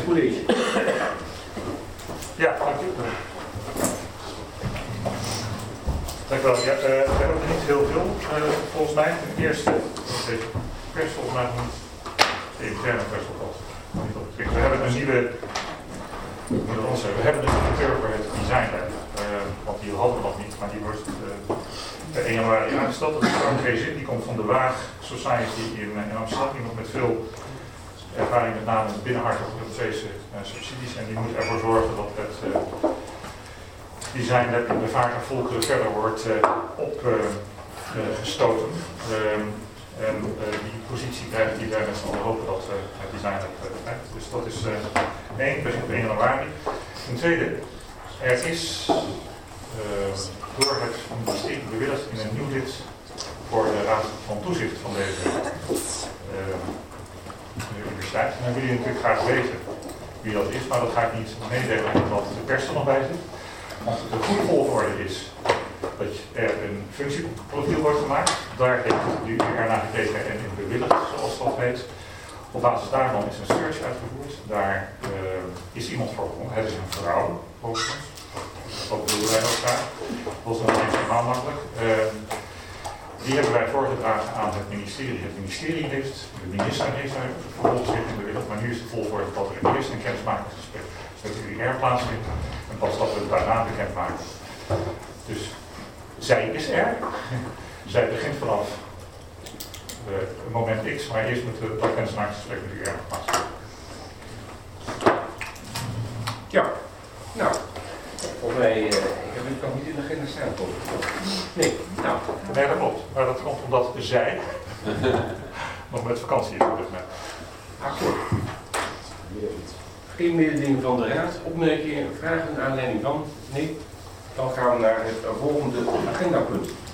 college. Ja, dank u. Dank u wel. Ja, we hebben er niet heel veel, volgens mij. Ten eerste, deze pers volgens mij niet. De interne pers alvast. We hebben een nieuwe, we hebben een directeur voor het design, want die hadden we nog niet, maar die wordt per 1 januari aangesteld. Dat is Frank Gezin, die komt van de Waag Society in Amsterdam. Iemand met veel ervaring, met name in het binnenhart van Europese subsidies. En die moet ervoor zorgen dat het design dat in de vaart en volkeren verder wordt opgestoten. En die positie krijgt die wij met z'n allen hopen dat het design dat krijgt. Dus dat is één, begint op 1 januari. Ten tweede, er is door het ministerie bewilligd in een nieuw lid voor de Raad van Toezicht van deze universiteit. En dan willen jullie natuurlijk graag weten wie dat is, maar dat ga ik niet meedelen omdat de pers er nog bij zit. Want de goede volgorde is dat er een functieprofiel wordt gemaakt. Daar heeft de UR naar gekeken en in bewilligd, zoals dat heet. Op basis daarvan is een search uitgevoerd. Daar is iemand voor gevonden. Het is een vrouw, overigens. Dat wilden wij ook graag. Dat was nog niet helemaal makkelijk. Die hebben wij voorgedragen aan het ministerie. Het ministerie heeft, de minister heeft daar vervolgens in bewilligd. Maar nu is de volgorde dat er eerst een kennismakingsgesprek met de UR plaatsvindt. En pas dat we het daarna bekendmaken. Dus zij is er. Zij begint vanaf moment X, maar eerst moet dat kennismakingsgesprek met de UR plaatsvinden. Ja, nou, volgens mij, ik heb het nog niet in de agenda staan. Nee, nou. Nee, dat klopt. Maar dat komt omdat zij nog met vakantie is op dit moment. Akkoord. Geen mededeling van de raad, opmerkingen, vragen, aanleiding van? Nee. Dan gaan we naar het volgende agendapunt.